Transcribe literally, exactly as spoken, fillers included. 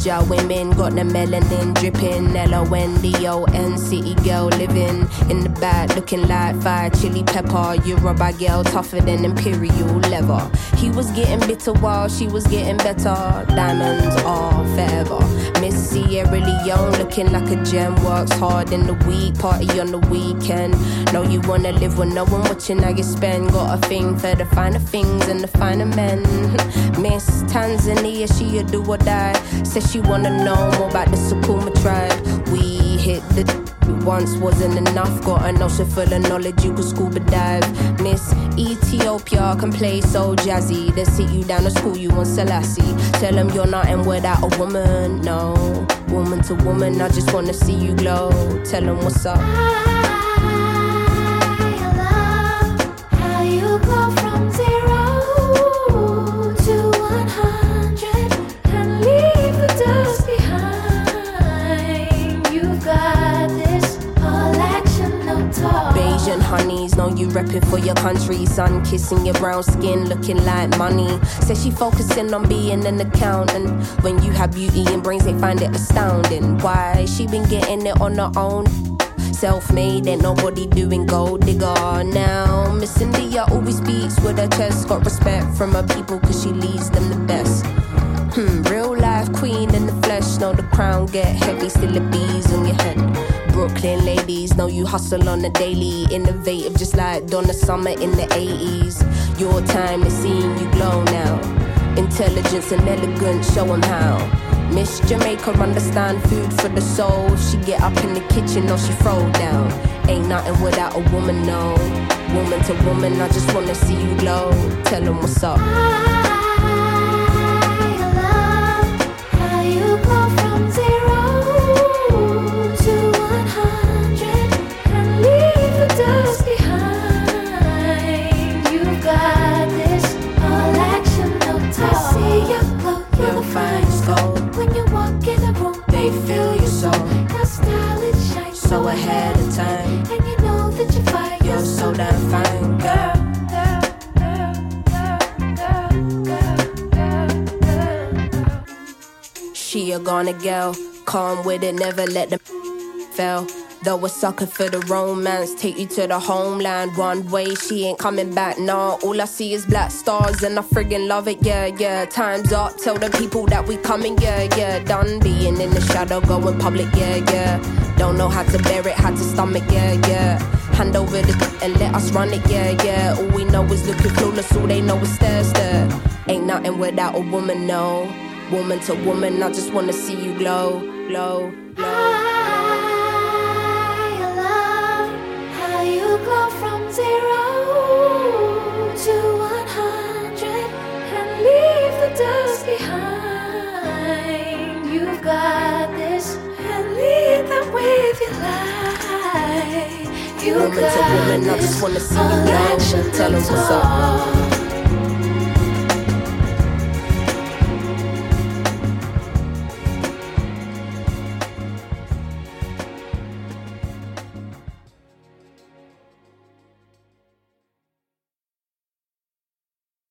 Georgia women got the melanin dripping. L O N D O N, city girl living in the back, looking like fire chili pepper. Yoruba girl tougher than imperial leather. He was getting bitter while she was getting better. Diamonds are forever. Miss Sierra Leone looking like a gem. Works hard in the week, party on the weekend. Know you wanna live with no one watching how you spend. Got a thing for the finer things and the finer men. Miss Tanzania, she a do or die. Says she wanna know more about the Sukuma tribe. We hit the once wasn't enough. Got an ocean full of knowledge, you could scuba dive. Miss Ethiopia can play so jazzy. They sit you down to school, you on Selassie. Tell them you're nothing without a woman, no. Woman to woman, I just wanna see you glow. Tell them what's up. Honeys, know you repping for your country. Sun kissing your brown skin, looking like money. Says she focusing on being an accountant. When you have beauty and brains, they find it astounding. Why? She been getting it on her own. Self-made, ain't nobody doing gold digger now. Miss India always speaks with her chest. Got respect from her people cause she leads them the best. Hmm, real life queen in the flesh. Know the crown get heavy, still the bees on your head. Brooklyn ladies, know you hustle on the daily. Innovative just like Donna Summer in the eighties. Your time is seeing you glow now. Intelligence and elegance, show 'em how. Miss Jamaica understand food for the soul. She get up in the kitchen or she throw down. Ain't nothing without a woman, no. Woman to woman, I just wanna see you glow. Tell 'em what's up. So ahead of time, and you know that you're fine. You're so damn fine, girl. She a gonna girl, calm with it, never let them fail. Though a sucker for the romance, take you to the homeland one way. She ain't coming back, nah. All I see is black stars and I friggin' love it, yeah, yeah. Time's up, tell the people that we coming, yeah, yeah. Done being in the shadow, going public, yeah, yeah. Don't know how to bear it, how to stomach, yeah, yeah. Hand over the and let us run it, yeah, yeah. All we know is looking clueless, all they know is stare, stare. Ain't nothing without a woman, no. Woman to woman, I just wanna see you glow, glow, glow. Go from zero to one hundred and leave the dust behind. You've got this and lead them with your life. You woman got to woman, I just wanna see you glow. Tell 'em what's up.